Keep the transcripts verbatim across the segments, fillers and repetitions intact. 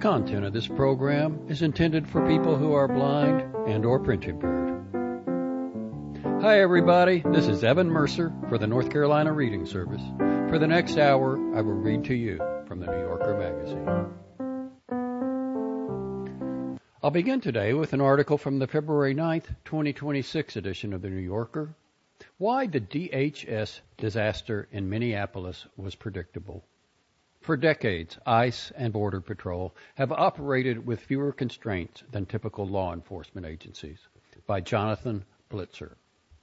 content of this program is intended for people who are blind and or print impaired. Hi everybody, this is Evan Mercer for the North Carolina Reading Service. For the next hour, I will read to you from the New Yorker magazine. I'll begin today with an article from the February ninth, twenty twenty-six edition of the New Yorker. Why the D H S disaster in Minneapolis was predictable. For decades, ICE and Border Patrol have operated with fewer constraints than typical law enforcement agencies. By Jonathan Blitzer.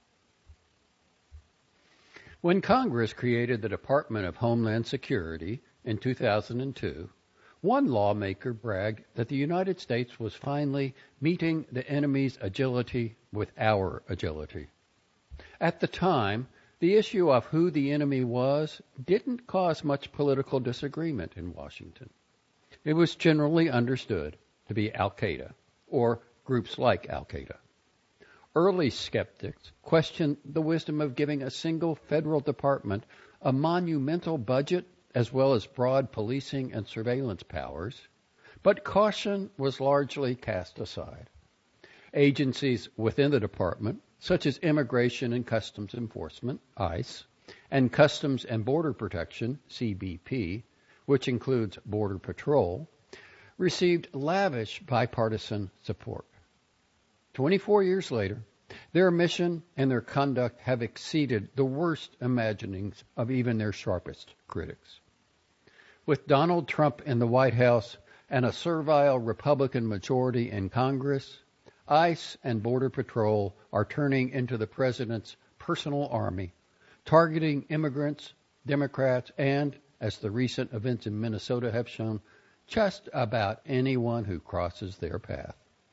When Congress created the Department of Homeland Security in two thousand two, one lawmaker bragged that the United States was finally meeting the enemy's agility with our agility. At the time, the issue of who the enemy was didn't cause much political disagreement in Washington. It was generally understood to be Al-Qaeda, or groups like Al-Qaeda. Early skeptics questioned the wisdom of giving a single federal department a monumental budget as well as broad policing and surveillance powers, but caution was largely cast aside. Agencies within the department, such as Immigration and Customs Enforcement, ICE, and Customs and Border Protection, C B P, which includes Border Patrol, received lavish bipartisan support. Twenty-four years later, their mission and their conduct have exceeded the worst imaginings of even their sharpest critics. With Donald Trump in the White House and a servile Republican majority in Congress, ICE and Border Patrol are turning into the president's personal army, targeting immigrants, Democrats, and, as the recent events in Minnesota have shown, just about anyone who crosses their path.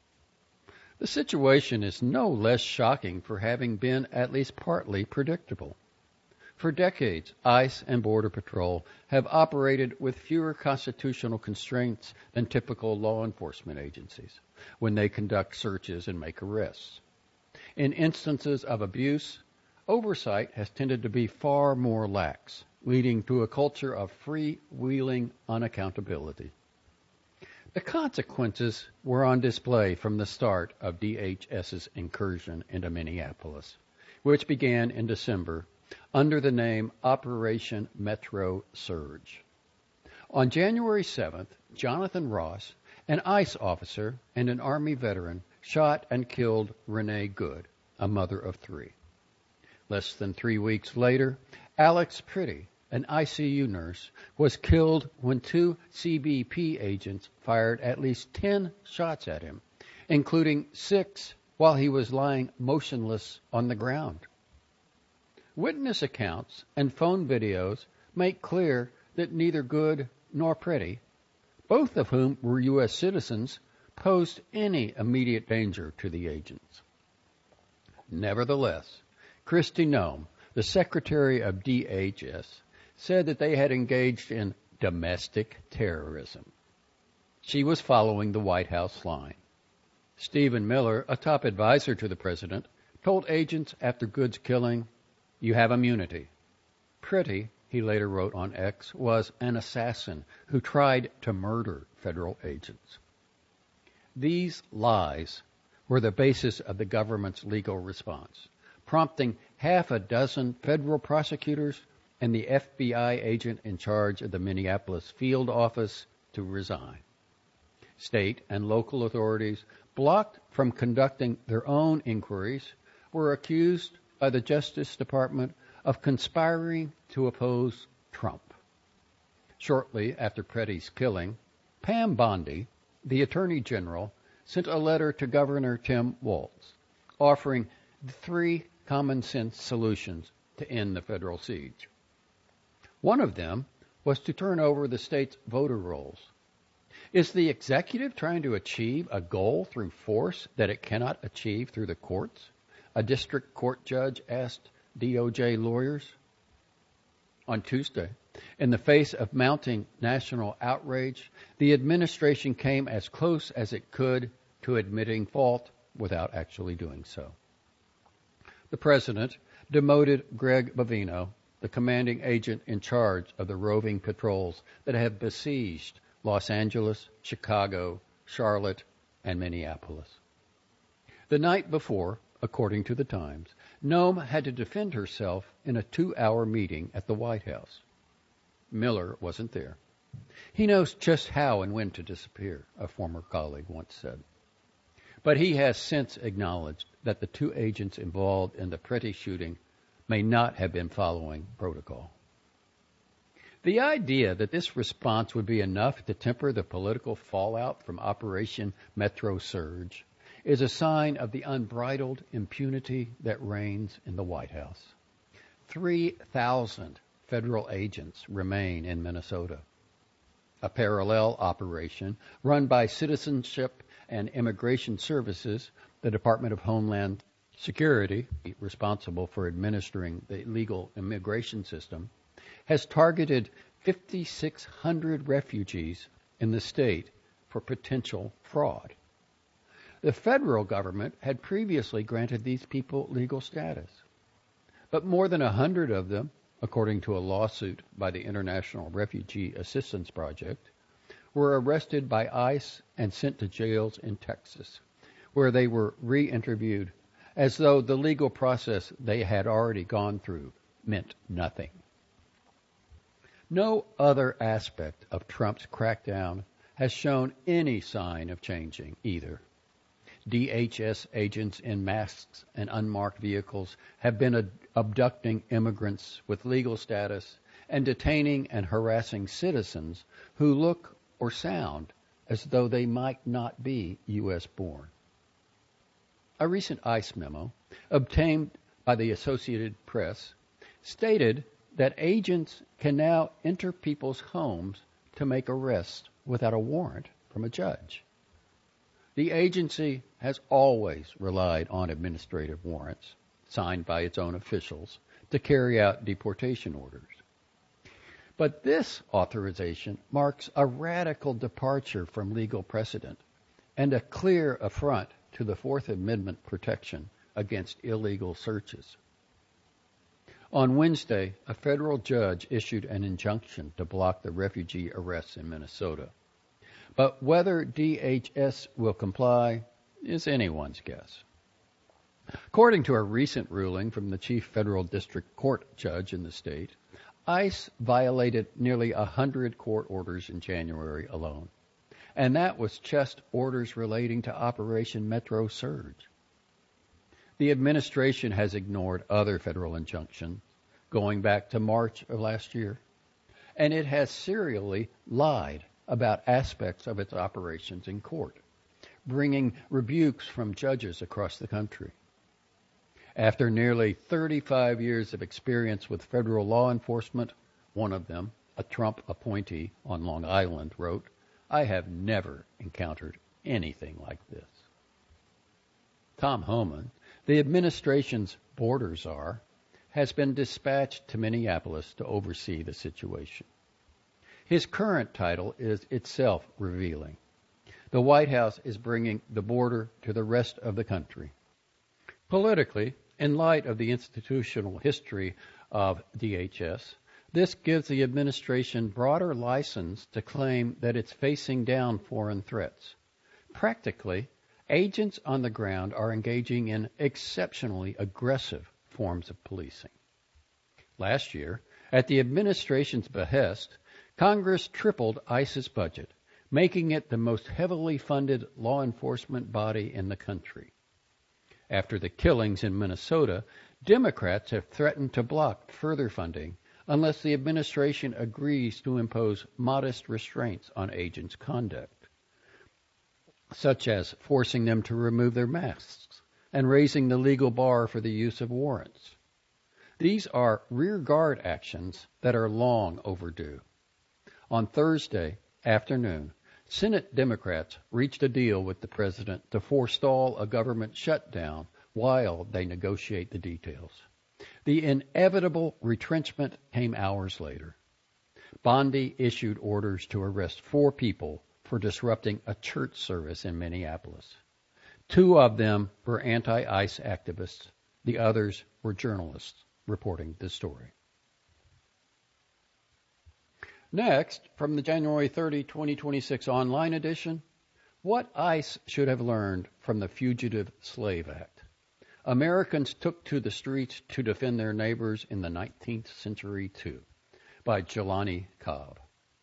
The situation is no less shocking for having been at least partly predictable. For decades, ICE and Border Patrol have operated with fewer constitutional constraints than typical law enforcement agencies when they conduct searches and make arrests. In instances of abuse, oversight has tended to be far more lax, leading to a culture of free-wheeling unaccountability. The consequences were on display from the start of DHS's incursion into Minneapolis, which began in December under the name Operation Metro Surge. On January seventh, Jonathan Ross, an ICE officer and an Army veteran, shot and killed Renee Good, a mother of three. Less than three weeks later, Alex Pretty, an I C U nurse, was killed when two C B P agents fired at least ten shots at him, including six while he was lying motionless on the ground. Witness accounts and phone videos make clear that neither Good nor Pretty, both of whom were U S citizens, posed any immediate danger to the agents. Nevertheless, Kristi Noem, the Secretary of D H S, said that they had engaged in domestic terrorism. She was following the White House line. Stephen Miller, a top advisor to the president, told agents after Good's killing, "You have immunity." Pretty, he later wrote on X, was an assassin who tried to murder federal agents. These lies were the basis of the government's legal response, prompting half a dozen federal prosecutors and the F B I agent in charge of the Minneapolis field office to resign. State and local authorities, blocked from conducting their own inquiries, were accused by the Justice Department of conspiring to oppose Trump. Shortly after Pretty's killing, Pam Bondi, the Attorney General, sent a letter to Governor Tim Walz, offering three common-sense solutions to end the federal siege. One of them was to turn over the state's voter rolls. Is the executive trying to achieve a goal through force that it cannot achieve through the courts? A district court judge asked D O J lawyers. On Tuesday, in the face of mounting national outrage, the administration came as close as it could to admitting fault without actually doing so. The president demoted Greg Bovino, the commanding agent in charge of the roving patrols that have besieged Los Angeles, Chicago, Charlotte, and Minneapolis. The night before, according to the Times, Noem had to defend herself in a two-hour meeting at the White House. Miller wasn't there. He knows just how and when to disappear, a former colleague once said. But he has since acknowledged that the two agents involved in the Pretty shooting may not have been following protocol. The idea that this response would be enough to temper the political fallout from Operation Metro Surge is a sign of the unbridled impunity that reigns in the White House. three thousand federal agents remain in Minnesota. A parallel operation run by Citizenship and Immigration Services, the Department of Homeland Security, responsible for administering the legal immigration system, has targeted five thousand six hundred refugees in the state for potential fraud. The federal government had previously granted these people legal status, but more than one hundred of them, according to a lawsuit by the International Refugee Assistance Project, were arrested by ICE and sent to jails in Texas, where they were re-interviewed as though the legal process they had already gone through meant nothing. No other aspect of Trump's crackdown has shown any sign of changing either. D H S agents in masks and unmarked vehicles have been ad- abducting immigrants with legal status and detaining and harassing citizens who look or sound as though they might not be U S born. A recent ICE memo, obtained by the Associated Press, stated that agents can now enter people's homes to make arrests without a warrant from a judge. The agency has always relied on administrative warrants, signed by its own officials, to carry out deportation orders. But this authorization marks a radical departure from legal precedent and a clear affront to the Fourth Amendment protection against illegal searches. On Wednesday, a federal judge issued an injunction to block the refugee arrests in Minnesota. But whether D H S will comply is anyone's guess. According to a recent ruling from the chief federal district court judge in the state, ICE violated nearly one hundred court orders in January alone. And that was just orders relating to Operation Metro Surge. The administration has ignored other federal injunctions going back to March of last year, and it has serially lied about aspects of its operations in court, bringing rebukes from judges across the country. After nearly thirty-five years of experience with federal law enforcement, one of them, a Trump appointee on Long Island, wrote, "I have never encountered anything like this." Tom Homan, the administration's border czar, has been dispatched to Minneapolis to oversee the situation. His current title is itself revealing. The White House is bringing the border to the rest of the country. Politically, in light of the institutional history of D H S, this gives the administration broader license to claim that it's facing down foreign threats. Practically, agents on the ground are engaging in exceptionally aggressive forms of policing. Last year, at the administration's behest, Congress tripled ICE's budget, making it the most heavily funded law enforcement body in the country. After the killings in Minnesota, Democrats have threatened to block further funding unless the administration agrees to impose modest restraints on agents' conduct, such as forcing them to remove their masks and raising the legal bar for the use of warrants. These are rearguard actions that are long overdue. On Thursday afternoon, Senate Democrats reached a deal with the president to forestall a government shutdown while they negotiate the details. The inevitable retrenchment came hours later. Bondi issued orders to arrest four people for disrupting a church service in Minneapolis. Two of them were anti-ICE activists. The others were journalists reporting the story. Next, from the January thirtieth, twenty twenty-six online edition, what ICE should have learned from the Fugitive Slave Act. Americans took to the streets to defend their neighbors in the nineteenth century too, by Jelani Cobb.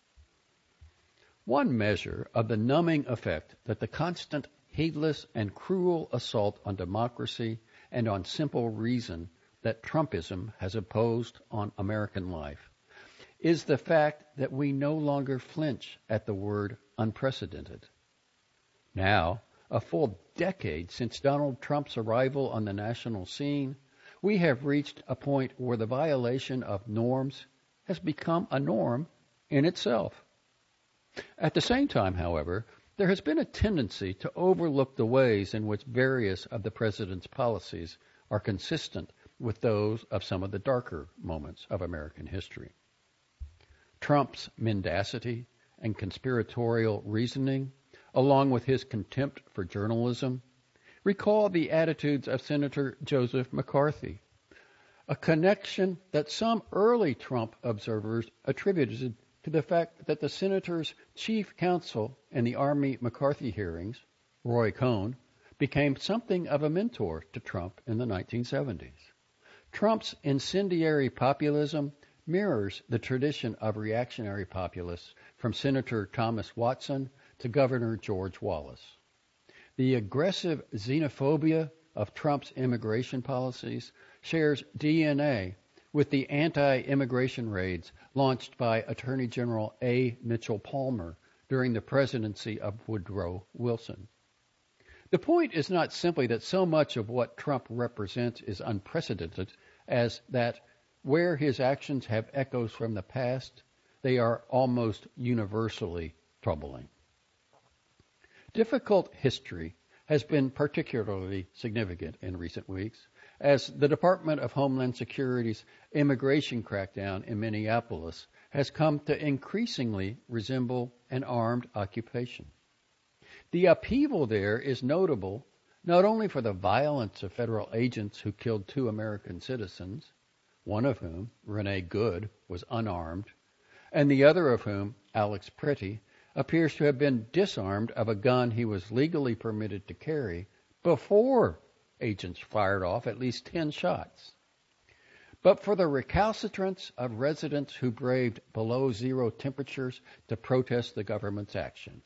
One measure of the numbing effect that the constant, heedless, and cruel assault on democracy and on simple reason that Trumpism has imposed on American life is the fact that we no longer flinch at the word unprecedented. Now, a full decade since Donald Trump's arrival on the national scene, we have reached a point where the violation of norms has become a norm in itself. At the same time, however, there has been a tendency to overlook the ways in which various of the president's policies are consistent with those of some of the darker moments of American history. Trump's mendacity and conspiratorial reasoning, along with his contempt for journalism, recall the attitudes of Senator Joseph McCarthy, a connection that some early Trump observers attributed to the fact that the senator's chief counsel in the Army McCarthy hearings, Roy Cohn, became something of a mentor to Trump in the nineteen seventies. Trump's incendiary populism mirrors the tradition of reactionary populists from Senator Thomas Watson to Governor George Wallace. The aggressive xenophobia of Trump's immigration policies shares D N A with the anti-immigration raids launched by Attorney General A. Mitchell Palmer during the presidency of Woodrow Wilson. The point is not simply that so much of what Trump represents is unprecedented, as that where his actions have echoes from the past, they are almost universally troubling. Difficult history has been particularly significant in recent weeks, as the Department of Homeland Security's immigration crackdown in Minneapolis has come to increasingly resemble an armed occupation. The upheaval there is notable not only for the violence of federal agents who killed two American citizens, one of whom, Renee Good, was unarmed, and the other of whom, Alex Pretty, appears to have been disarmed of a gun he was legally permitted to carry before agents fired off at least ten shots. But for the recalcitrance of residents who braved below zero temperatures to protest the government's actions.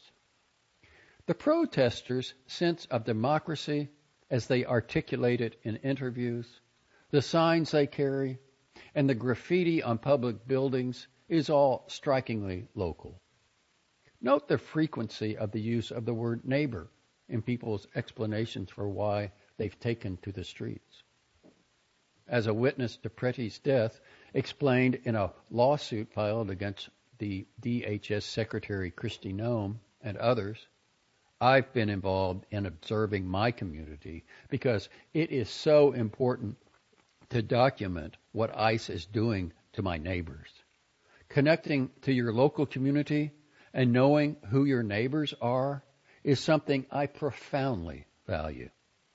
The protesters' sense of democracy, as they articulate it in interviews, the signs they carry, and the graffiti on public buildings is all strikingly local. Note the frequency of the use of the word neighbor in people's explanations for why they've taken to the streets. As a witness to Pretty's death explained in a lawsuit filed against the D H S Secretary Kristi Noem and others, I've been involved in observing my community because it is so important to document what ICE is doing to my neighbors. Connecting to your local community and knowing who your neighbors are is something I profoundly value.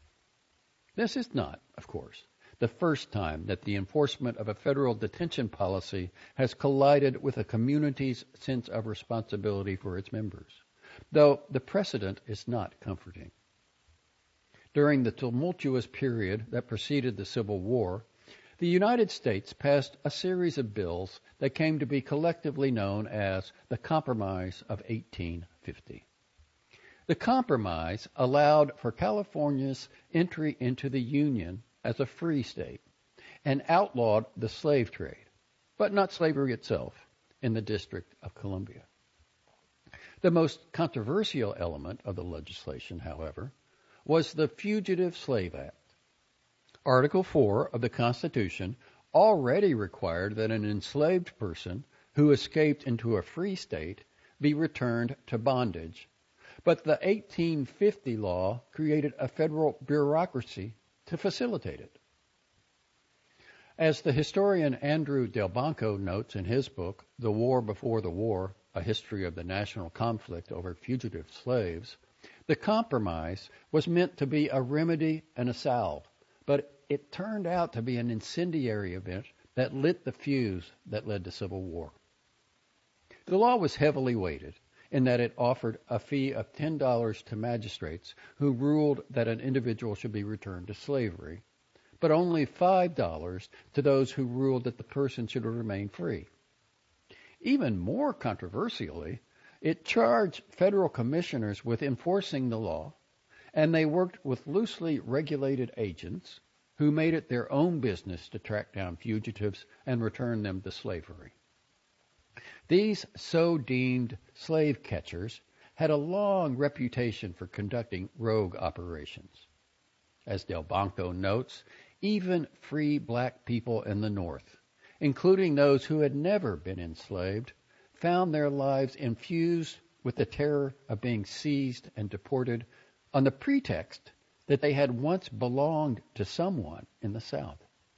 This is not, of course, the first time that the enforcement of a federal detention policy has collided with a community's sense of responsibility for its members, though the precedent is not comforting. During the tumultuous period that preceded the Civil War, the United States passed a series of bills that came to be collectively known as the Compromise of eighteen fifty. The Compromise allowed for California's entry into the Union as a free state and outlawed the slave trade, but not slavery itself, in the District of Columbia. The most controversial element of the legislation, however, was the Fugitive Slave Act. Article four of the Constitution already required that an enslaved person who escaped into a free state be returned to bondage, but the eighteen fifty law created a federal bureaucracy to facilitate it. As the historian Andrew Delbanco notes in his book, The War Before the War, A History of the National Conflict Over Fugitive Slaves, the compromise was meant to be a remedy and a salve, but it turned out to be an incendiary event that lit the fuse that led to civil war. The law was heavily weighted in that it offered a fee of ten dollars to magistrates who ruled that an individual should be returned to slavery, but only five dollars to those who ruled that the person should remain free. Even more controversially, it charged federal commissioners with enforcing the law, and they worked with loosely regulated agents who made it their own business to track down fugitives and return them to slavery. These so-deemed slave catchers had a long reputation for conducting rogue operations. As Delbanco notes, even free black people in the North, including those who had never been enslaved, found their lives infused with the terror of being seized and deported on the pretext that they had once belonged to someone in the South.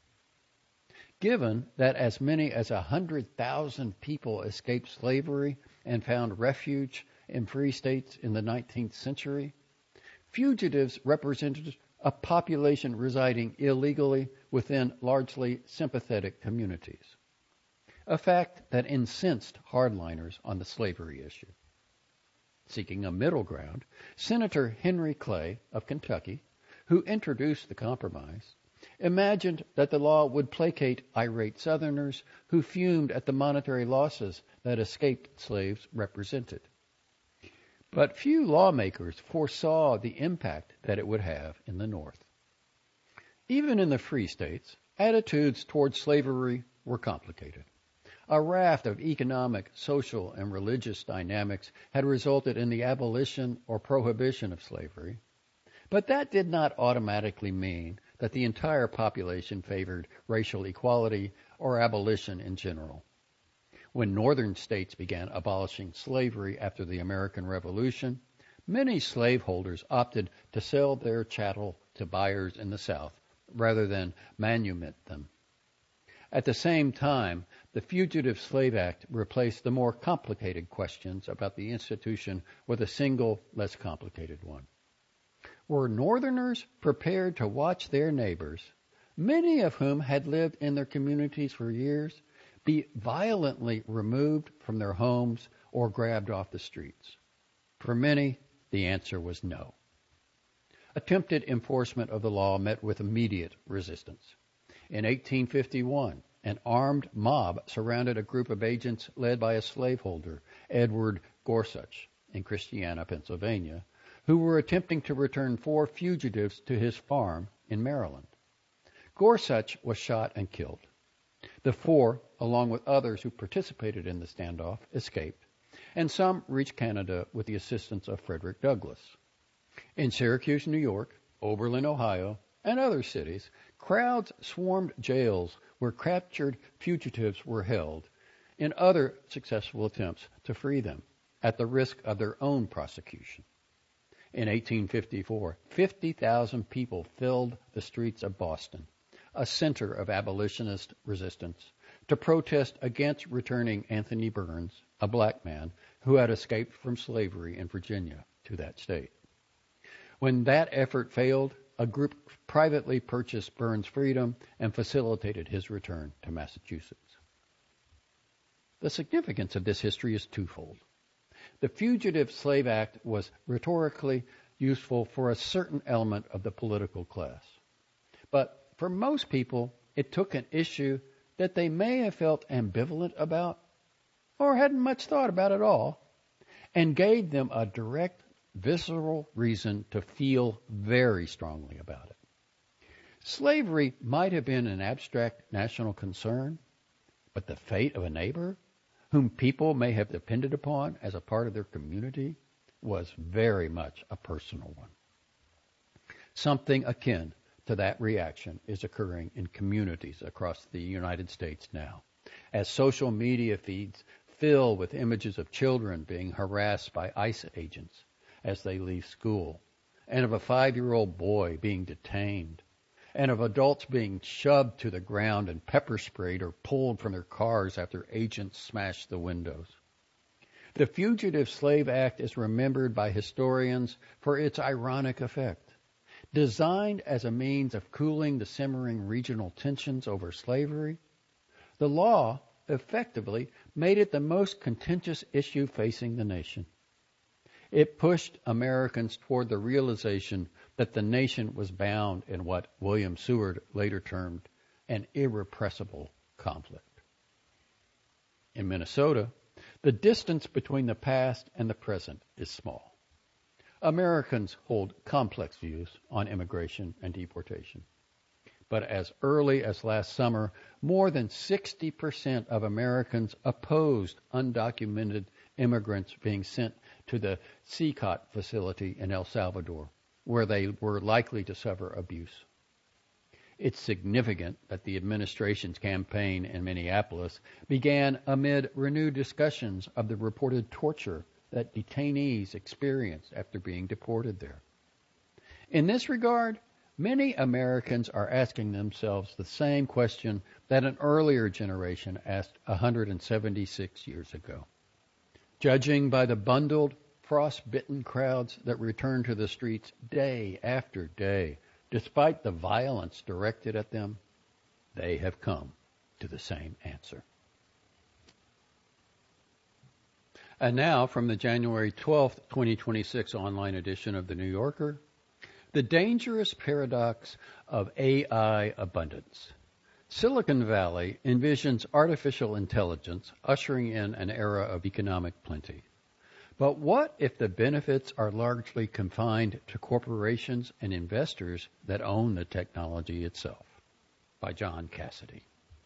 Given that as many as one hundred thousand people escaped slavery and found refuge in free states in the nineteenth century, fugitives represented a population residing illegally within largely sympathetic communities, a fact that incensed hardliners on the slavery issue. Seeking a middle ground, Senator Henry Clay of Kentucky, who introduced the compromise, imagined that the law would placate irate Southerners who fumed at the monetary losses that escaped slaves represented. But few lawmakers foresaw the impact that it would have in the North. Even in the free states, attitudes toward slavery were complicated. A raft of economic, social, and religious dynamics had resulted in the abolition or prohibition of slavery, but that did not automatically mean that the entire population favored racial equality or abolition in general. When northern states began abolishing slavery after the American Revolution, many slaveholders opted to sell their chattel to buyers in the South rather than manumit them. At the same time, the Fugitive Slave Act replaced the more complicated questions about the institution with a single, less complicated one. Were Northerners prepared to watch their neighbors, many of whom had lived in their communities for years, be violently removed from their homes or grabbed off the streets? For many, the answer was no. Attempted enforcement of the law met with immediate resistance. In eighteen fifty-one, an armed mob surrounded a group of agents led by a slaveholder, Edward Gorsuch, in Christiana, Pennsylvania, who were attempting to return four fugitives to his farm in Maryland. Gorsuch was shot and killed. The four, along with others who participated in the standoff, escaped, and some reached Canada with the assistance of Frederick Douglass. In Syracuse, New York, Oberlin, Ohio, and other cities, crowds swarmed jails where captured fugitives were held in other successful attempts to free them at the risk of their own prosecution. In eighteen fifty-four, fifty thousand people filled the streets of Boston, a center of abolitionist resistance, to protest against returning Anthony Burns, a black man who had escaped from slavery in Virginia, to that state. When that effort failed, a group privately purchased Burns' freedom and facilitated his return to Massachusetts. The significance of this history is twofold. The Fugitive Slave Act was rhetorically useful for a certain element of the political class. But for most people, it took an issue that they may have felt ambivalent about or hadn't much thought about at all, and gave them a direct, visceral reason to feel very strongly about it. Slavery might have been an abstract national concern, but the fate of a neighbor whom people may have depended upon as a part of their community was very much a personal one. Something akin to that reaction is occurring in communities across the United States now, as social media feeds fill with images of children being harassed by ICE agents as they leave school, and of a five-year-old boy being detained, and of adults being shoved to the ground and pepper sprayed or pulled from their cars after agents smashed the windows. The Fugitive Slave Act is remembered by historians for its ironic effect. Designed as a means of cooling the simmering regional tensions over slavery, the law effectively made it the most contentious issue facing the nation. It pushed Americans toward the realization that the nation was bound in what William Seward later termed an irrepressible conflict. In Minnesota, the distance between the past and the present is small. Americans hold complex views on immigration and deportation. But as early as last summer, more than sixty percent of Americans opposed undocumented immigrants being sent to the C C O T facility in El Salvador, where they were likely to suffer abuse. It's significant that the administration's campaign in Minneapolis began amid renewed discussions of the reported torture that detainees experienced after being deported there. In this regard, many Americans are asking themselves the same question that an earlier generation asked one hundred seventy-six years ago. Judging by the bundled, frost-bitten crowds that return to the streets day after day, despite the violence directed at them, they have come to the same answer. And now, from the January twelfth, twenty twenty-six online edition of The New Yorker, the dangerous paradox of A I abundance. Silicon Valley envisions artificial intelligence ushering in an era of economic plenty. But what if the benefits are largely confined to corporations and investors that own the technology itself? By John Cassidy.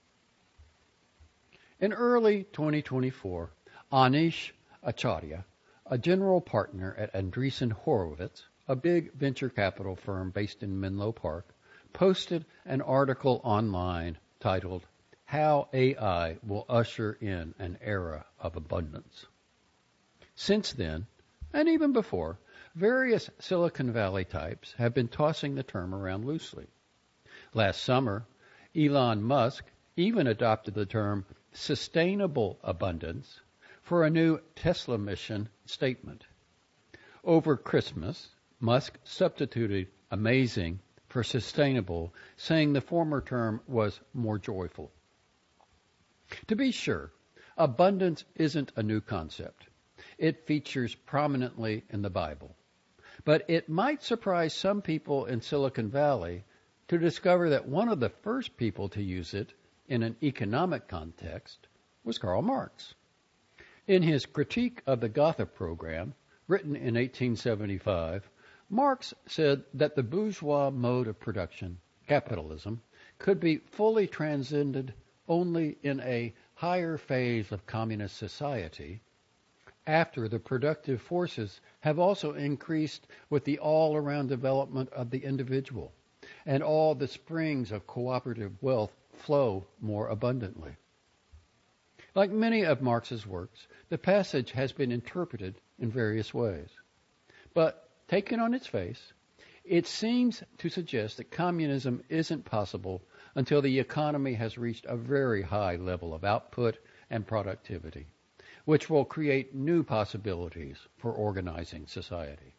In early twenty twenty-four, Anish Acharya, a general partner at Andreessen Horowitz, a big venture capital firm based in Menlo Park, posted an article online titled, "How A I Will Usher in an Era of Abundance." Since then, and even before, various Silicon Valley types have been tossing the term around loosely. Last summer, Elon Musk even adopted the term sustainable abundance for a new Tesla mission statement. Over Christmas, Musk substituted amazing for sustainable, saying the former term was more joyful. To be sure, abundance isn't a new concept. It features prominently in the Bible. But it might surprise some people in Silicon Valley to discover that one of the first people to use it in an economic context was Karl Marx. In his Critique of the Gotha program, written in eighteen seventy-five, Marx said that the bourgeois mode of production, capitalism, could be fully transcended only in a higher phase of communist society, after the productive forces have also increased with the all-around development of the individual, and all the springs of cooperative wealth flow more abundantly. Like many of Marx's works, the passage has been interpreted in various ways. But taken on its face, it seems to suggest that communism isn't possible until the economy has reached a very high level of output and productivity, which will create new possibilities for organizing society.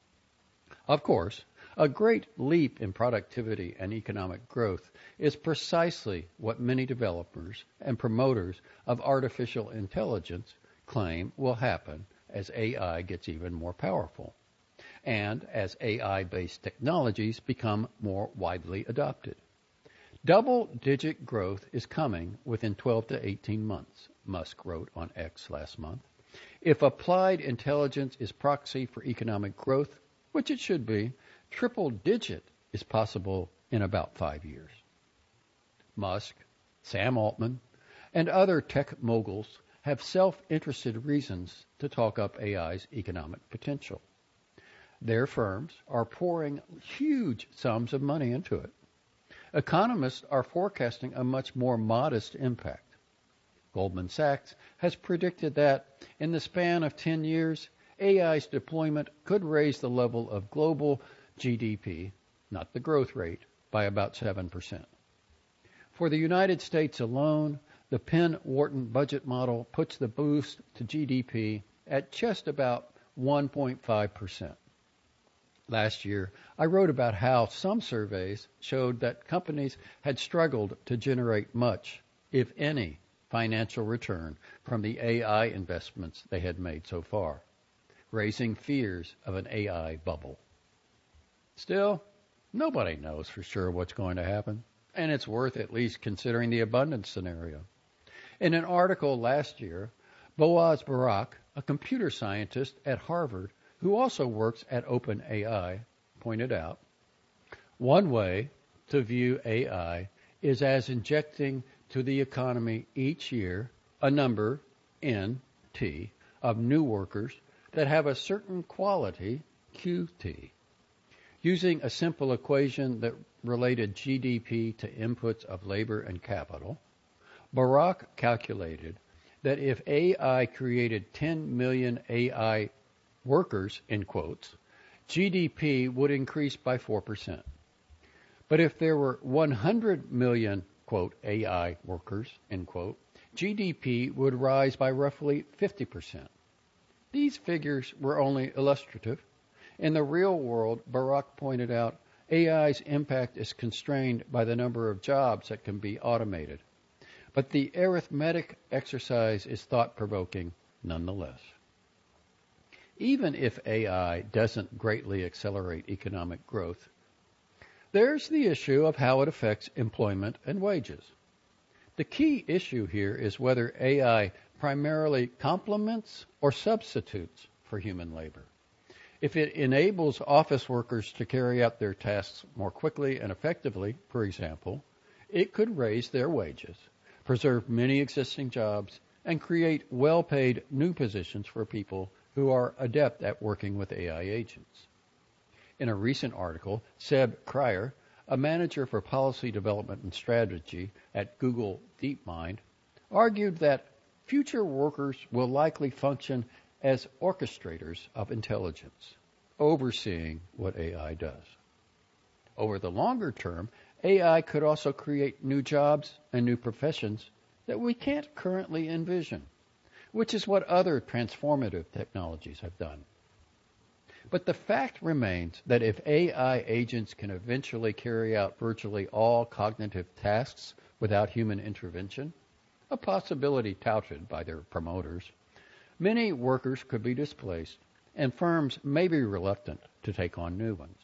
Of course, a great leap in productivity and economic growth is precisely what many developers and promoters of artificial intelligence claim will happen as A I gets even more powerful, and as A I-based technologies become more widely adopted. Double-digit growth is coming within twelve to eighteen months, Musk wrote on X last month. If applied intelligence is proxy for economic growth, which it should be, triple-digit is possible in about five years. Musk, Sam Altman, and other tech moguls have self-interested reasons to talk up A I's economic potential. Their firms are pouring huge sums of money into it. Economists are forecasting a much more modest impact. Goldman Sachs has predicted that in the span of ten years, A I's deployment could raise the level of global G D P, not the growth rate, by about seven percent. For the United States alone, the Penn-Wharton budget model puts the boost to G D P at just about one point five percent. Last year, I wrote about how some surveys showed that companies had struggled to generate much, if any, financial return from the A I investments they had made so far, raising fears of an A I bubble. Still, nobody knows for sure what's going to happen, and it's worth at least considering the abundance scenario. In an article last year, Boaz Barak, a computer scientist at Harvard who also works at OpenAI, pointed out, one way to view A I is as injecting to the economy each year a number, N, T, of new workers that have a certain quality, Q T. Using a simple equation that related G D P to inputs of labor and capital, Barak calculated that if A I created ten million A I workers, in quotes, G D P would increase by four percent. But if there were one hundred million, quote, A I workers, end quote, G D P would rise by roughly fifty percent. These figures were only illustrative. In the real world, Barak pointed out, A I's impact is constrained by the number of jobs that can be automated. But the arithmetic exercise is thought-provoking nonetheless. Even if A I doesn't greatly accelerate economic growth, there's the issue of how it affects employment and wages. The key issue here is whether A I primarily complements or substitutes for human labor. If it enables office workers to carry out their tasks more quickly and effectively, for example, it could raise their wages, preserve many existing jobs, and create well-paid new positions for people who are adept at working with A I agents. In a recent article, Seb Cryer, a manager for policy development and strategy at Google DeepMind, argued that future workers will likely function as orchestrators of intelligence, overseeing what A I does. Over the longer term, A I could also create new jobs and new professions that we can't currently envision, which is what other transformative technologies have done. But the fact remains that if A I agents can eventually carry out virtually all cognitive tasks without human intervention, a possibility touted by their promoters, many workers could be displaced, and firms may be reluctant to take on new ones.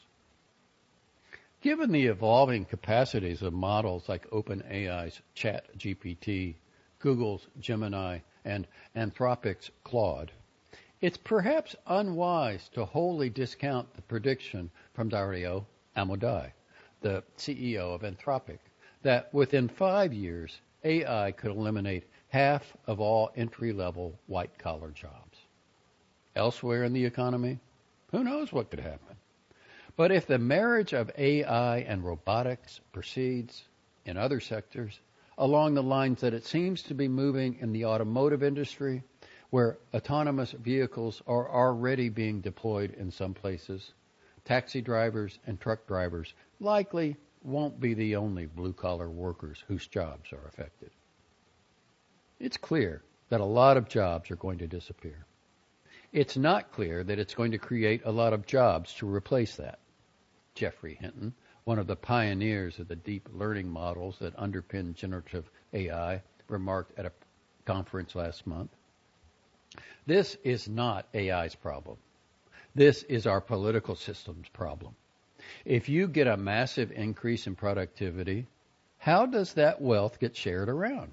Given the evolving capacities of models like OpenAI's ChatGPT, Google's Gemini, and Anthropic's Claude, it's perhaps unwise to wholly discount the prediction from Dario Amodei, the C E O of Anthropic, that within five years, A I could eliminate half of all entry-level white-collar jobs. Elsewhere in the economy, who knows what could happen? But if the marriage of A I and robotics proceeds in other sectors along the lines that it seems to be moving in the automotive industry, where autonomous vehicles are already being deployed in some places, taxi drivers and truck drivers likely won't be the only blue-collar workers whose jobs are affected. It's clear that a lot of jobs are going to disappear. It's not clear that it's going to create a lot of jobs to replace that. Geoffrey Hinton, one of the pioneers of the deep learning models that underpin generative A I, remarked at a conference last month, "This is not A I's problem. This is our political system's problem. If you get a massive increase in productivity, how does that wealth get shared around?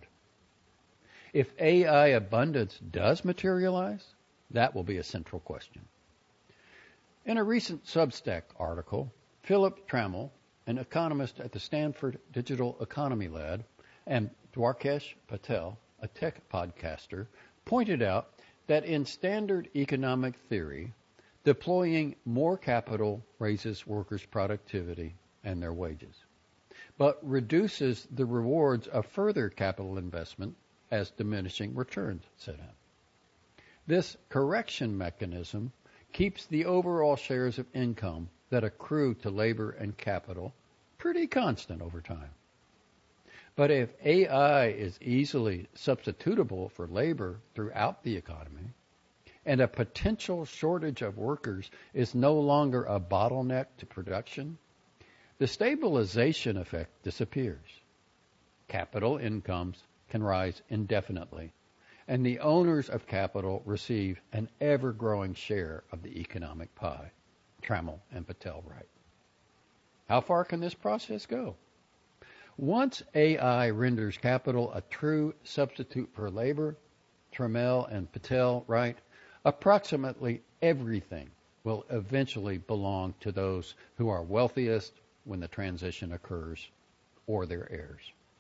If A I abundance does materialize, that will be a central question." In a recent Substack article, Philip Trammell, an economist at the Stanford Digital Economy Lab, and Dwarkesh Patel, a tech podcaster, pointed out that in standard economic theory, deploying more capital raises workers' productivity and their wages, but reduces the rewards of further capital investment as diminishing returns set in. This correction mechanism keeps the overall shares of income that accrue to labor and capital pretty constant over time. But if A I is easily substitutable for labor throughout the economy, and a potential shortage of workers is no longer a bottleneck to production, the stabilization effect disappears. Capital incomes can rise indefinitely, and the owners of capital receive an ever-growing share of the economic pie. Trammell and Patel write. How far can this process go? Once A I renders capital a true substitute for labor, Trammell and Patel write, approximately everything will eventually belong to those who are wealthiest when the transition occurs, or their heirs.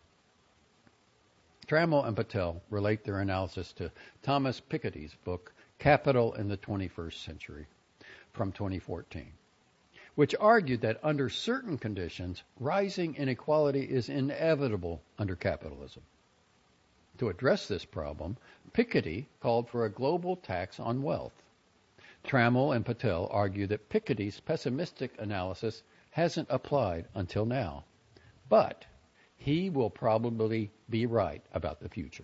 Trammell and Patel relate their analysis to Thomas Piketty's book, Capital in the twenty-first Century, from twenty fourteen, which argued that under certain conditions, rising inequality is inevitable under capitalism. To address this problem, Piketty called for a global tax on wealth. Trammell and Patel argue that Piketty's pessimistic analysis hasn't applied until now, but he will probably be right about the future.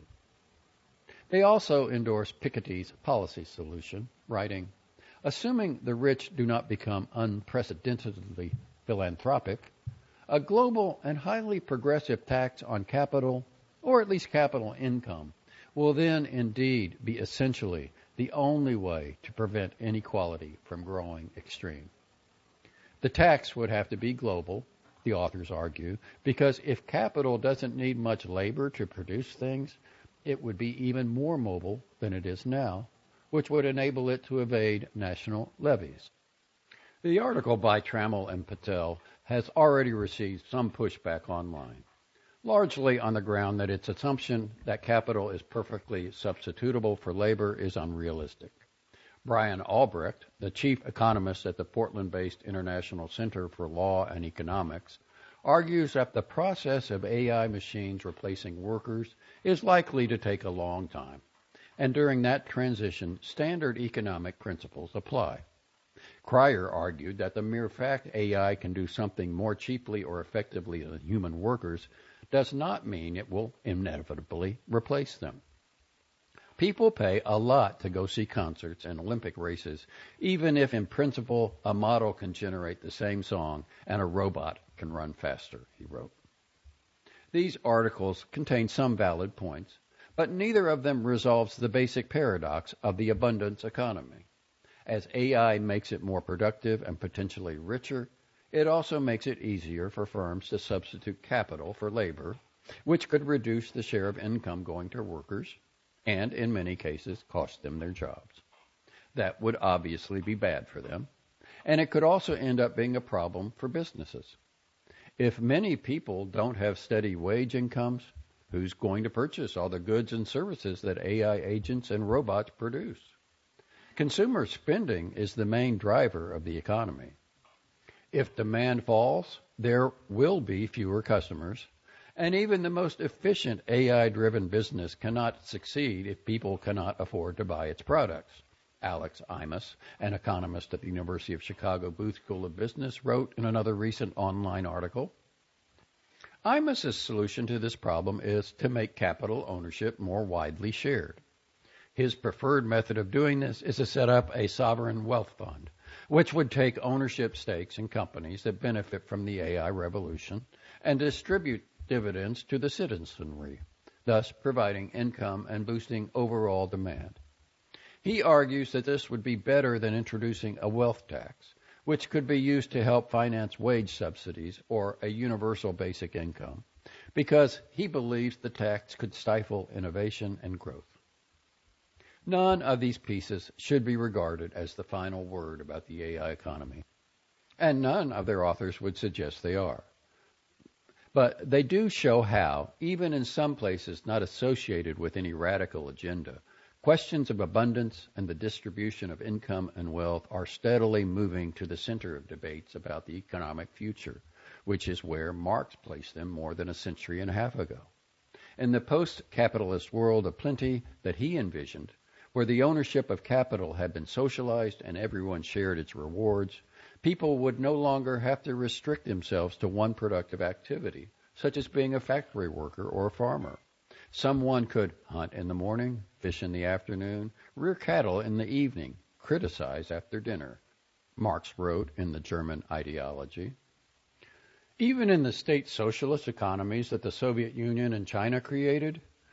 They also endorse Piketty's policy solution, writing, assuming the rich do not become unprecedentedly philanthropic, a global and highly progressive tax on capital, or at least capital income, will then indeed be essentially the only way to prevent inequality from growing extreme. The tax would have to be global, the authors argue, because if capital doesn't need much labor to produce things, it would be even more mobile than it is now, which would enable it to evade national levies. The article by Trammell and Patel has already received some pushback online, largely on the ground that its assumption that capital is perfectly substitutable for labor is unrealistic. Brian Albrecht, the chief economist at the Portland-based International Center for Law and Economics, argues that the process of A I machines replacing workers is likely to take a long time, and during that transition, standard economic principles apply. Cryer argued that the mere fact A I can do something more cheaply or effectively than human workers does not mean it will inevitably replace them. People pay a lot to go see concerts and Olympic races, even if in principle a model can generate the same song and a robot can run faster, he wrote. These articles contain some valid points, but neither of them resolves the basic paradox of the abundance economy. As A I makes it more productive and potentially richer, it also makes it easier for firms to substitute capital for labor, which could reduce the share of income going to workers, and in many cases cost them their jobs. That would obviously be bad for them, and it could also end up being a problem for businesses. If many people don't have steady wage incomes, who's going to purchase all the goods and services that A I agents and robots produce? Consumer spending is the main driver of the economy. If demand falls, there will be fewer customers, and even the most efficient A I-driven business cannot succeed if people cannot afford to buy its products. Alex Imus, an economist at the University of Chicago Booth School of Business, wrote in another recent online article. Imus's solution to this problem is to make capital ownership more widely shared. His preferred method of doing this is to set up a sovereign wealth fund, which would take ownership stakes in companies that benefit from the A I revolution and distribute dividends to the citizenry, thus providing income and boosting overall demand. He argues that this would be better than introducing a wealth tax, which could be used to help finance wage subsidies or a universal basic income, because he believes the tax could stifle innovation and growth. None of these pieces should be regarded as the final word about the A I economy, and none of their authors would suggest they are. But they do show how, even in some places not associated with any radical agenda, questions of abundance and the distribution of income and wealth are steadily moving to the center of debates about the economic future, which is where Marx placed them more than a century and a half ago. In the post-capitalist world of plenty that he envisioned, where the ownership of capital had been socialized and everyone shared its rewards, people would no longer have to restrict themselves to one productive activity, such as being a factory worker or a farmer. Someone could hunt in the morning, fish in the afternoon, rear cattle in the evening, criticize after dinner, Marx wrote in the German Ideology. Even in the state socialist economies that the Soviet Union and China created,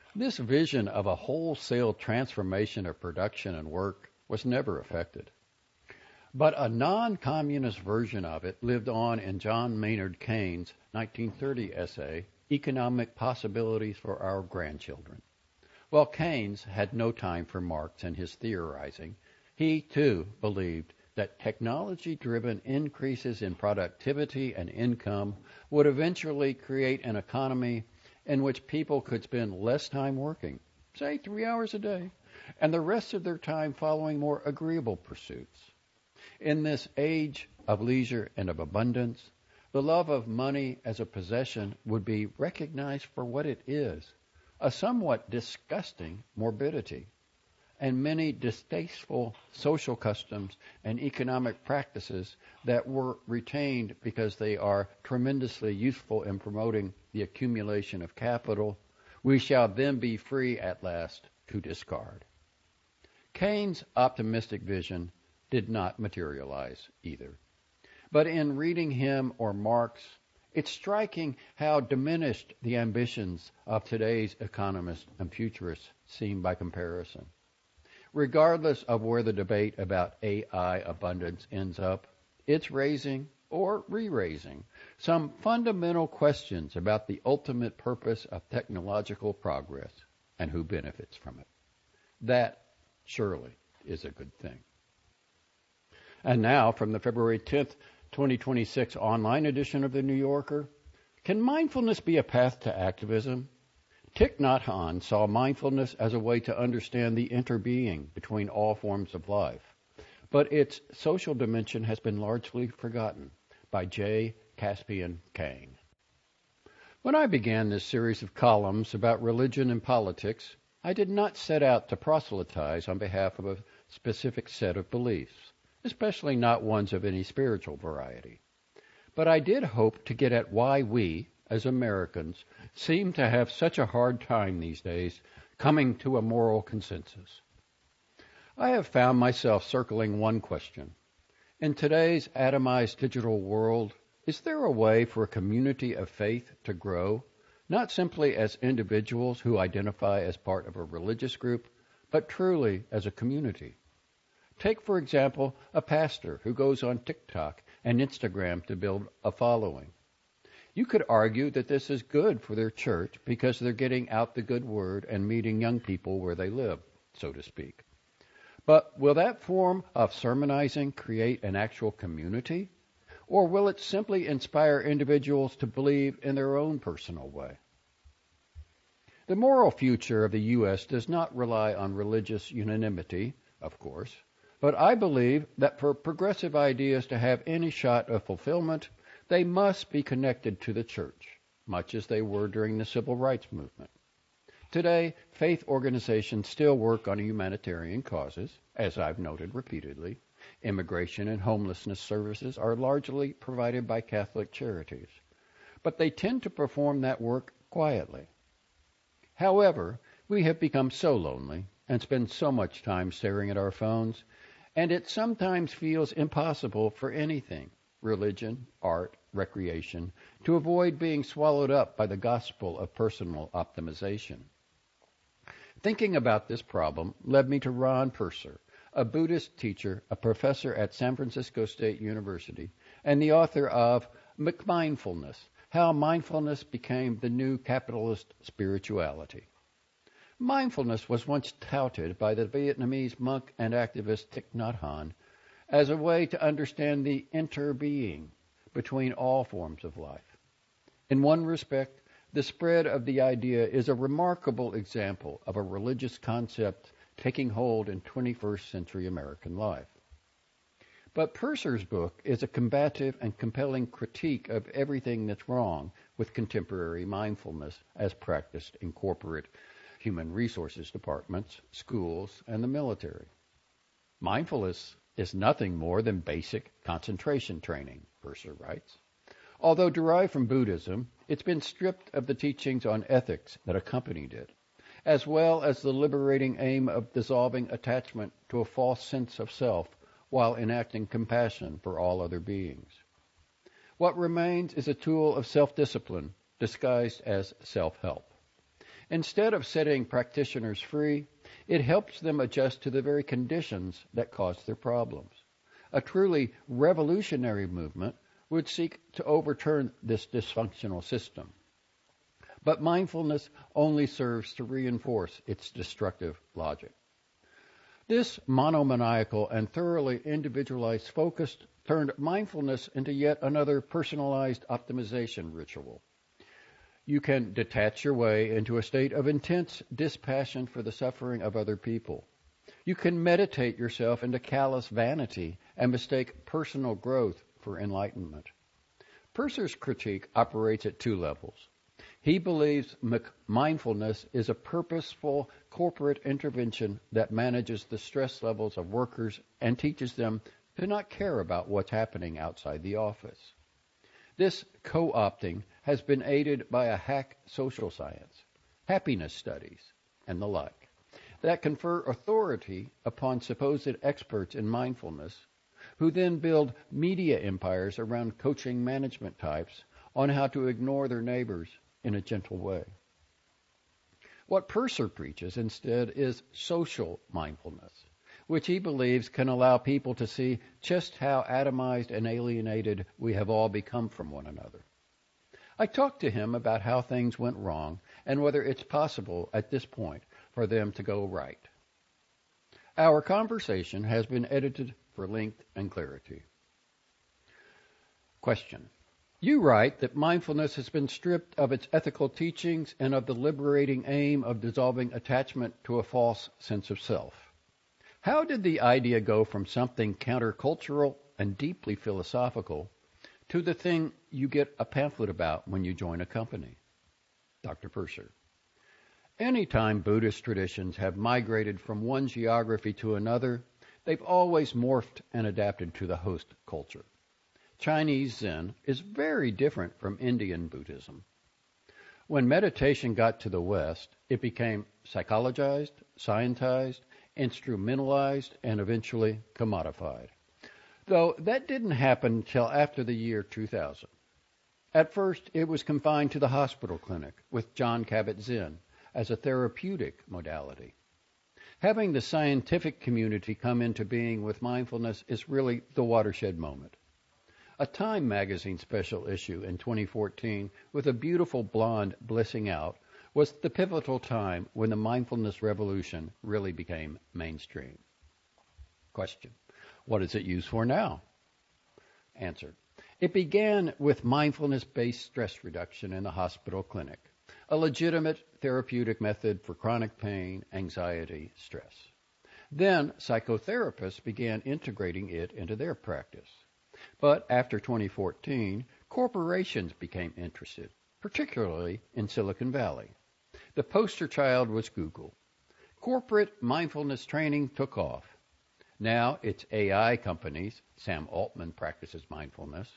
This vision of a wholesale transformation of production and work was never effected. But a non-communist version of it lived on in John Maynard Keynes' nineteen thirty essay, Economic Possibilities for Our Grandchildren. While Keynes had no time for Marx and his theorizing, he too believed that technology-driven increases in productivity and income would eventually create an economy in which people could spend less time working, say three hours a day, and the rest of their time following more agreeable pursuits. In this age of leisure and of abundance, the love of money as a possession would be recognized for what it is, a somewhat disgusting morbidity, and many distasteful social customs and economic practices that were retained because they are tremendously useful in promoting the accumulation of capital, we shall then be free at last to discard. Keynes' optimistic vision did not materialize either. But in reading him or Marx, it's striking how diminished the ambitions of today's economists and futurists seem by comparison. Regardless of where the debate about A I abundance ends up, it's raising or re-raising some fundamental questions about the ultimate purpose of technological progress and who benefits from it. That, surely, is a good thing. And now, from the February tenth, twenty twenty-six online edition of The New Yorker, can mindfulness be a path to activism? Thich Nhat Hanh saw mindfulness as a way to understand the interbeing between all forms of life, but its social dimension has been largely forgotten. By J. Caspian Kane. When I began this series of columns about religion and politics, I did not set out to proselytize on behalf of a specific set of beliefs, especially not ones of any spiritual variety. But I did hope to get at why we, as Americans, seem to have such a hard time these days coming to a moral consensus. I have found myself circling one question. In today's atomized digital world, is there a way for a community of faith to grow, not simply as individuals who identify as part of a religious group, but truly as a community? Take, for example, a pastor who goes on TikTok and Instagram to build a following. You could argue that this is good for their church because they're getting out the good word and meeting young people where they live, so to speak. But will that form of sermonizing create an actual community? Or will it simply inspire individuals to believe in their own personal way? The moral future of the U S does not rely on religious unanimity, of course, but I believe that for progressive ideas to have any shot of fulfillment, they must be connected to the church, much as they were during the civil rights movement. Today, faith organizations still work on humanitarian causes, as I've noted repeatedly. Immigration and homelessness services are largely provided by Catholic charities, but they tend to perform that work quietly. However, we have become so lonely and spend so much time staring at our phones, and it sometimes feels impossible for anything, religion, art, recreation, to avoid being swallowed up by the gospel of personal optimization. Thinking about this problem led me to Ron Purser, a Buddhist teacher, a professor at San Francisco State University, and the author of McMindfulness, How Mindfulness Became the New Capitalist Spirituality. Mindfulness was once touted by the Vietnamese monk and activist Thich Nhat Hanh as a way to understand the interbeing between all forms of life. In one respect, the spread of the idea is a remarkable example of a religious concept taking hold in twenty-first century American life. But Purser's book is a combative and compelling critique of everything that's wrong with contemporary mindfulness as practiced in corporate human resources departments, schools, and the military. Mindfulness is nothing more than basic concentration training, Purser writes. Although derived from Buddhism, it's been stripped of the teachings on ethics that accompanied it, as well as the liberating aim of dissolving attachment to a false sense of self while enacting compassion for all other beings. What remains is a tool of self-discipline disguised as self-help. Instead of setting practitioners free, it helps them adjust to the very conditions that cause their problems. A truly revolutionary movement would seek to overturn this dysfunctional system. But mindfulness only serves to reinforce its destructive logic. This monomaniacal and thoroughly individualized focus turned mindfulness into yet another personalized optimization ritual. You can detach your way into a state of intense dispassion for the suffering of other people. You can meditate yourself into callous vanity and mistake personal growth for enlightenment. Purser's critique operates at two levels. He believes mindfulness is a purposeful corporate intervention that manages the stress levels of workers and teaches them to not care about what's happening outside the office. This co-opting has been aided by a hack social science, happiness studies, and the like, that confer authority upon supposed experts in mindfulness, who then build media empires around coaching management types on how to ignore their neighbors in a gentle way. What Purser preaches instead is social mindfulness, which he believes can allow people to see just how atomized and alienated we have all become from one another. I talked to him about how things went wrong and whether it's possible at this point for them to go right. Our conversation has been edited for length and clarity. Question. You write that mindfulness has been stripped of its ethical teachings and of the liberating aim of dissolving attachment to a false sense of self. How did the idea go from something countercultural and deeply philosophical to the thing you get a pamphlet about when you join a company? Doctor Purser. Anytime Buddhist traditions have migrated from one geography to another, they've always morphed and adapted to the host culture. Chinese Zen is very different from Indian Buddhism. When meditation got to the West, it became psychologized, scientized, instrumentalized, and eventually commodified. Though that didn't happen until after the year two thousand. At first, it was confined to the hospital clinic with Jon Kabat-Zinn as a therapeutic modality. Having the scientific community come into being with mindfulness is really the watershed moment. A Time magazine special issue in twenty fourteen with a beautiful blonde blissing out was the pivotal time when the mindfulness revolution really became mainstream. Question. What is it used for now? Answer. It began with mindfulness-based stress reduction in the hospital clinic, a legitimate therapeutic method for chronic pain, anxiety, stress. Then psychotherapists began integrating it into their practice. But after twenty fourteen, corporations became interested, particularly in Silicon Valley. The poster child was Google. Corporate mindfulness training took off. Now it's A I companies. Sam Altman practices mindfulness.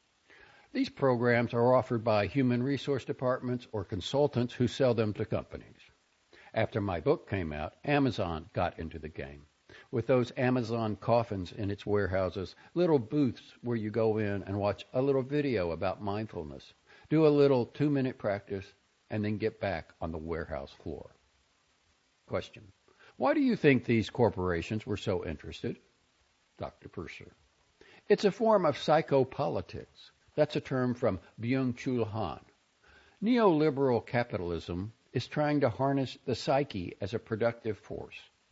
These programs are offered by human resource departments or consultants who sell them to companies. After my book came out, Amazon got into the game. With those Amazon coffins in its warehouses, little booths where you go in and watch a little video about mindfulness, do a little two-minute practice, and then get back on the warehouse floor. Question. Why do you think these corporations were so interested? Doctor Purser. It's a form of psychopolitics. That's a term from Byung-Chul Han. Neoliberal capitalism is trying to harness the psyche as a productive force.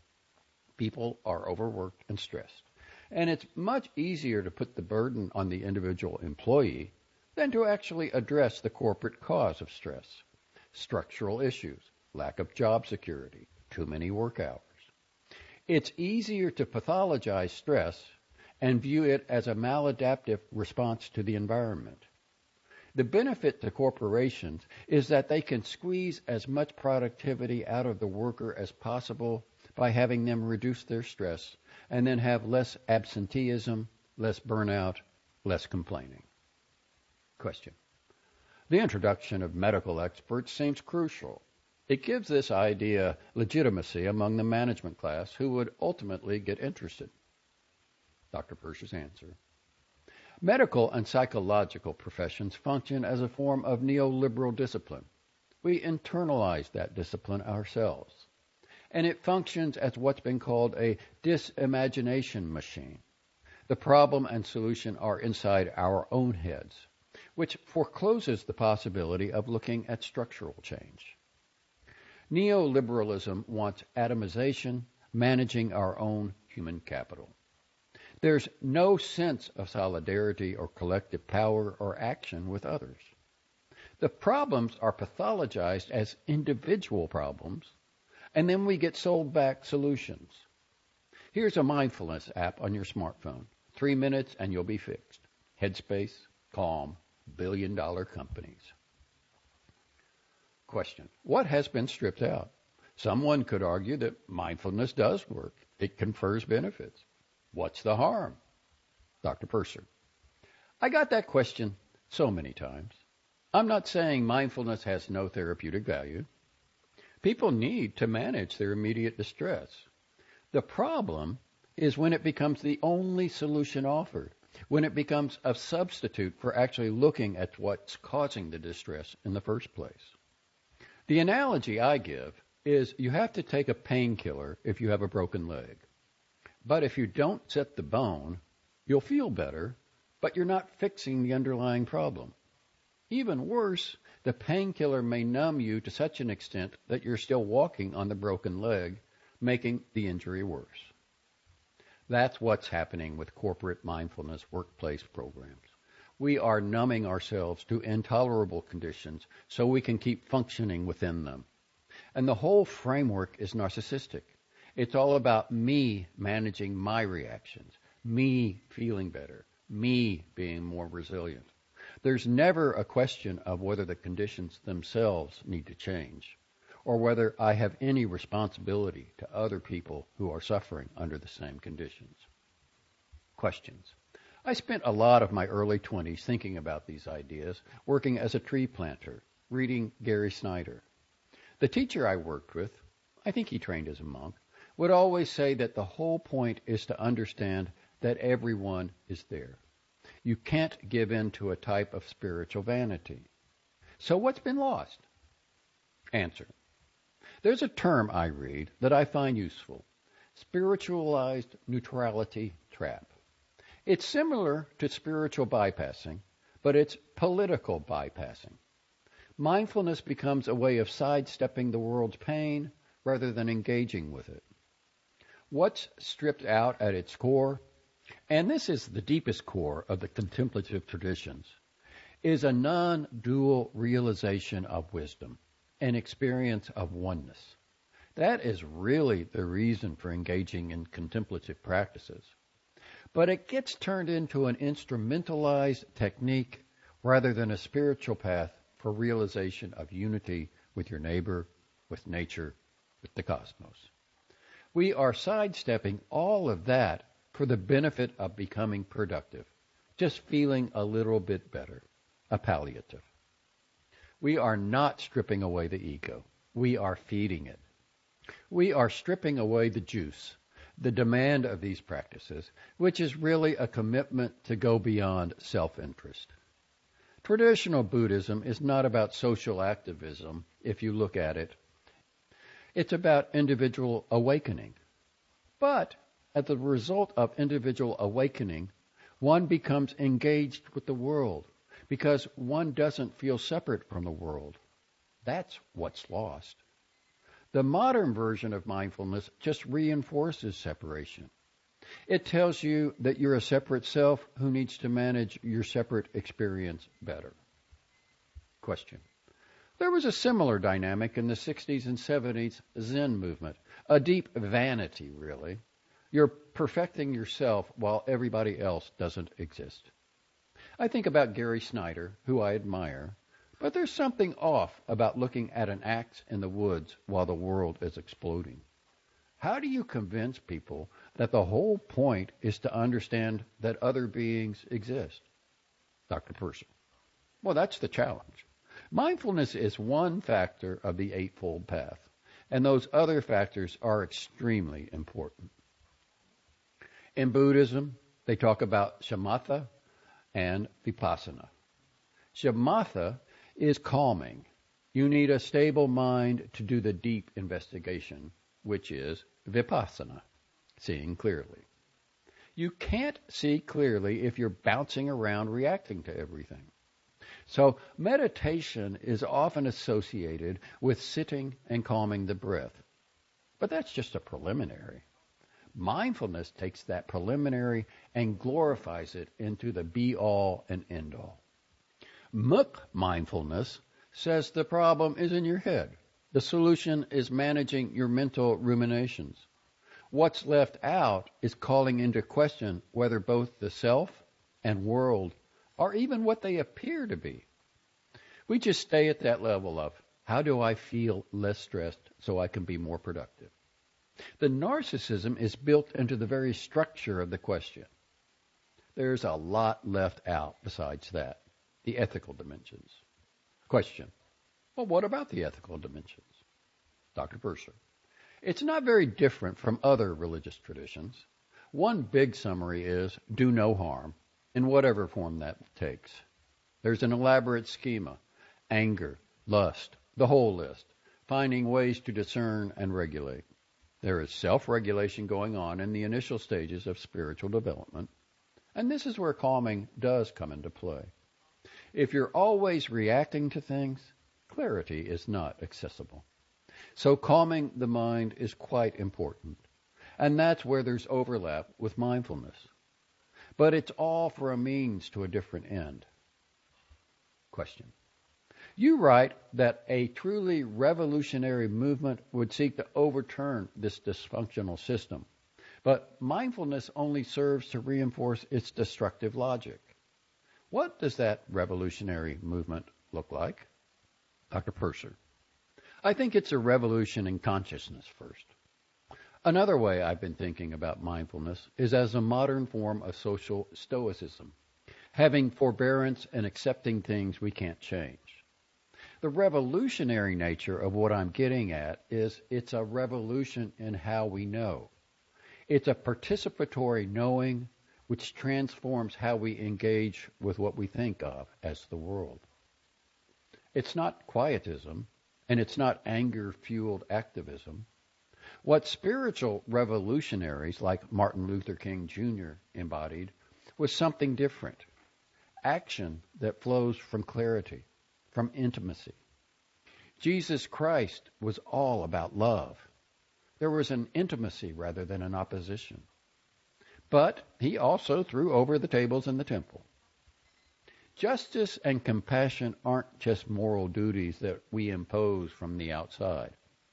People are overworked and stressed, and it's much easier to put the burden on the individual employee than to actually address the corporate cause of stress. Structural issues, lack of job security, too many work hours. It's easier to pathologize stress and view it as a maladaptive response to the environment. The benefit to corporations is that they can squeeze as much productivity out of the worker as possible by having them reduce their stress and then have less absenteeism, less burnout, less complaining. Question. The introduction of medical experts seems crucial. It gives this idea legitimacy among the management class who would ultimately get interested. Doctor Purser's answer. Medical and psychological professions function as a form of neoliberal discipline. We internalize that discipline ourselves. And it functions as what's been called a disimagination machine. The problem and solution are inside our own heads, which forecloses the possibility of looking at structural change. Neoliberalism wants atomization, managing our own human capital. There's no sense of solidarity or collective power or action with others. The problems are pathologized as individual problems, and then we get sold back solutions. Here's a mindfulness app on your smartphone. Three minutes and you'll be fixed. Headspace, Calm, billion dollar companies. Question. What has been stripped out? Someone could argue that mindfulness does work. It confers benefits. What's the harm? Doctor Purser. I got that question so many times. I'm not saying mindfulness has no therapeutic value. People need to manage their immediate distress. The problem is when it becomes the only solution offered, when it becomes a substitute for actually looking at what's causing the distress in the first place. The analogy I give is you have to take a painkiller if you have a broken leg. But if you don't set the bone, you'll feel better, but you're not fixing the underlying problem. Even worse, the painkiller may numb you to such an extent that you're still walking on the broken leg, making the injury worse. That's what's happening with corporate mindfulness workplace programs. We are numbing ourselves to intolerable conditions so we can keep functioning within them. And the whole framework is narcissistic. It's all about me managing my reactions, me feeling better, me being more resilient. There's never a question of whether the conditions themselves need to change, or whether I have any responsibility to other people who are suffering under the same conditions. Questions. I spent a lot of my early twenties thinking about these ideas, working as a tree planter, reading Gary Snyder. The teacher I worked with, I think he trained as a monk, would always say that the whole point is to understand that everyone is there. You can't give in to a type of spiritual vanity. So what's been lost? Answer. There's a term I read that I find useful. Spiritualized neutrality trap. It's similar to spiritual bypassing, but it's political bypassing. Mindfulness becomes a way of sidestepping the world's pain rather than engaging with it. What's stripped out at its core, and this is the deepest core of the contemplative traditions, is a non-dual realization of wisdom, an experience of oneness. That is really the reason for engaging in contemplative practices. But it gets turned into an instrumentalized technique rather than a spiritual path for realization of unity with your neighbor, with nature, with the cosmos. We are sidestepping all of that for the benefit of becoming productive, just feeling a little bit better, a palliative. We are not stripping away the ego. We are feeding it. We are stripping away the juice, the demand of these practices, which is really a commitment to go beyond self-interest. Traditional Buddhism is not about social activism, if you look at it. It's about individual awakening. But as a result of individual awakening, one becomes engaged with the world because one doesn't feel separate from the world. That's what's lost. The modern version of mindfulness just reinforces separation. It tells you that you're a separate self who needs to manage your separate experience better. Question. There was a similar dynamic in the sixties and seventies Zen movement, a deep vanity, really. You're perfecting yourself while everybody else doesn't exist. I think about Gary Snyder, who I admire, but there's something off about looking at an axe in the woods while the world is exploding. How do you convince people that the whole point is to understand that other beings exist? Doctor Purser. Well, that's the challenge. Mindfulness is one factor of the Eightfold Path, and those other factors are extremely important. In Buddhism, they talk about shamatha and vipassana. Shamatha is calming. You need a stable mind to do the deep investigation, which is vipassana, seeing clearly. You can't see clearly if you're bouncing around reacting to everything. So meditation is often associated with sitting and calming the breath. But that's just a preliminary. Mindfulness takes that preliminary and glorifies it into the be-all and end-all. Muk mindfulness says the problem is in your head. The solution is managing your mental ruminations. What's left out is calling into question whether both the self and world are even what they appear to be. We just stay at that level of, how do I feel less stressed so I can be more productive? The narcissism is built into the very structure of the question. There's a lot left out besides that, the ethical dimensions. Question. Well, what about the ethical dimensions? Doctor Purser. It's not very different from other religious traditions. One big summary is do no harm, in whatever form that takes. There's an elaborate schema, anger, lust, the whole list, finding ways to discern and regulate. There is self-regulation going on in the initial stages of spiritual development, and this is where calming does come into play. If you're always reacting to things, clarity is not accessible. So calming the mind is quite important, and that's where there's overlap with mindfulness. But it's all for a means to a different end. Question. You write that a truly revolutionary movement would seek to overturn this dysfunctional system, but mindfulness only serves to reinforce its destructive logic. What does that revolutionary movement look like? Doctor Purser. I think it's a revolution in consciousness first. Another way I've been thinking about mindfulness is as a modern form of social stoicism, having forbearance and accepting things we can't change. The revolutionary nature of what I'm getting at is it's a revolution in how we know. It's a participatory knowing which transforms how we engage with what we think of as the world. It's not quietism, and it's not anger-fueled activism. What spiritual revolutionaries like Martin Luther King Junior embodied was something different. Action that flows from clarity, from intimacy. Jesus Christ was all about love. There was an intimacy rather than an opposition. But he also threw over the tables in the temple. Justice and compassion aren't just moral duties that we impose from the outside.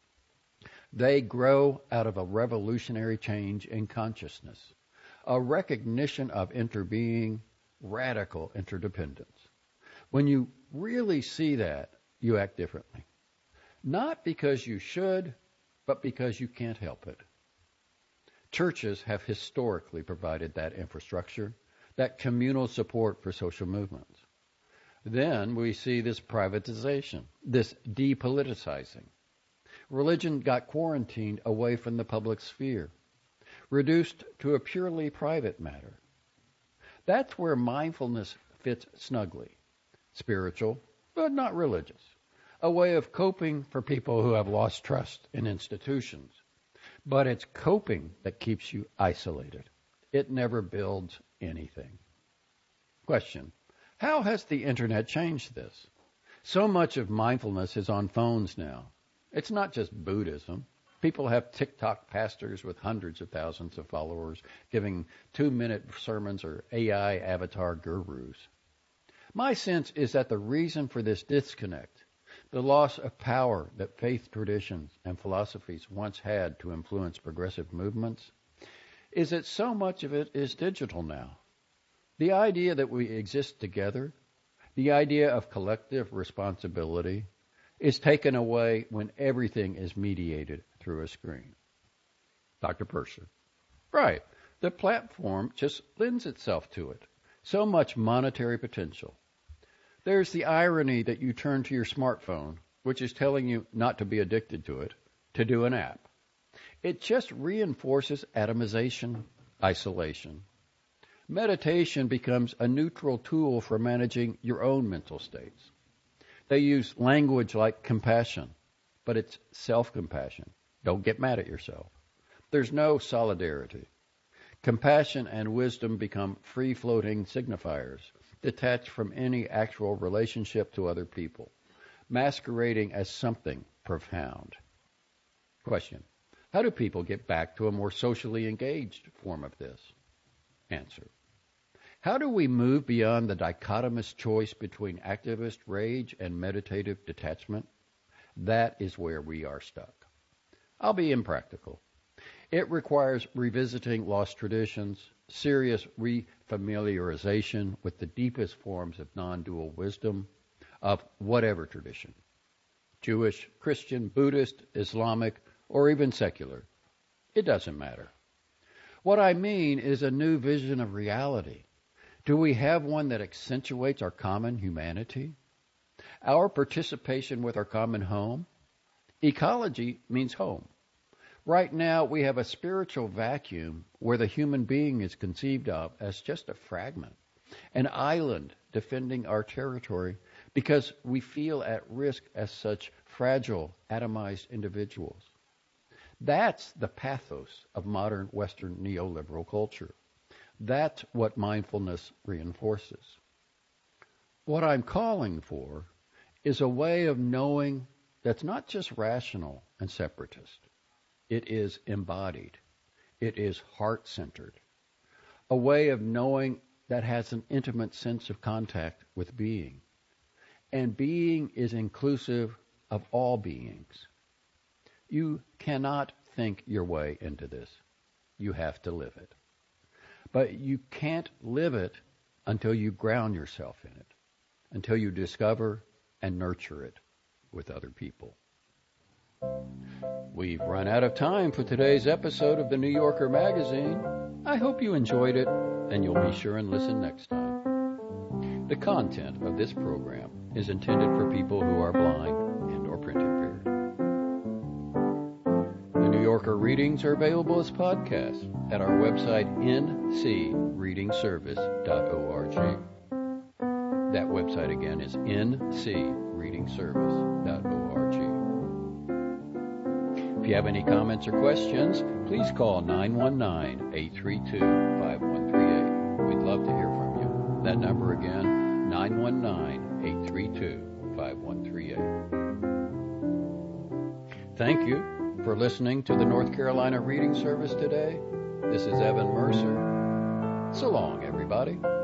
They grow out of a revolutionary change in consciousness, a recognition of interbeing, radical interdependence. When you really see that, you act differently. Not because you should, but because you can't help it. Churches have historically provided that infrastructure, that communal support for social movements. Then we see this privatization, this depoliticizing. Religion got quarantined away from the public sphere, reduced to a purely private matter. That's where mindfulness fits snugly. Spiritual, but not religious. A way of coping for people who have lost trust in institutions. But it's coping that keeps you isolated. It never builds anything. Question. How has the internet changed this? So much of mindfulness is on phones now. It's not just Buddhism. People have TikTok pastors with hundreds of thousands of followers giving two-minute sermons or A I avatar gurus. My sense is that the reason for this disconnect, the loss of power that faith traditions and philosophies once had to influence progressive movements, is that so much of it is digital now. The idea that we exist together, the idea of collective responsibility, is taken away when everything is mediated through a screen. Doctor Purser. Right. The platform just lends itself to it. So much monetary potential. There's the irony that you turn to your smartphone, which is telling you not to be addicted to it, to do an app. It just reinforces atomization, isolation. Meditation becomes a neutral tool for managing your own mental states. They use language like compassion, but it's self-compassion. Don't get mad at yourself. There's no solidarity. Compassion and wisdom become free-floating signifiers, detached from any actual relationship to other people, masquerading as something profound. Question: how do people get back to a more socially engaged form of this? Answer: how do we move beyond the dichotomous choice between activist rage and meditative detachment? That is where we are stuck. I'll be impractical. It requires revisiting lost traditions, serious refamiliarization with the deepest forms of non-dual wisdom of whatever tradition, Jewish, Christian, Buddhist, Islamic, or even secular. It doesn't matter. What I mean is a new vision of reality. Do we have one that accentuates our common humanity? Our participation with our common home? Ecology means home. Right now, we have a spiritual vacuum where the human being is conceived of as just a fragment, an island defending our territory because we feel at risk as such fragile, atomized individuals. That's the pathos of modern Western neoliberal culture. That's what mindfulness reinforces. What I'm calling for is a way of knowing that's not just rational and separatist. It is embodied. It is heart-centered. A way of knowing that has an intimate sense of contact with being. And being is inclusive of all beings. You cannot think your way into this. You have to live it. But you can't live it until you ground yourself in it, until you discover and nurture it with other people. We've run out of time for today's episode of the New Yorker magazine. I hope you enjoyed it, and you'll be sure and listen next time. The content of this program is intended for people who are blind and or print impaired. The New Yorker readings are available as podcasts at our website, n c reading service dot org. That website again is n c reading service dot org. If you have any comments or questions, please call nine one nine, eight three two, five one three eight. We'd love to hear from you. That number again, nine one nine, eight three two, five one three eight. Thank you for listening to the North Carolina Reading Service today. This is Evan Mercer. So long, everybody.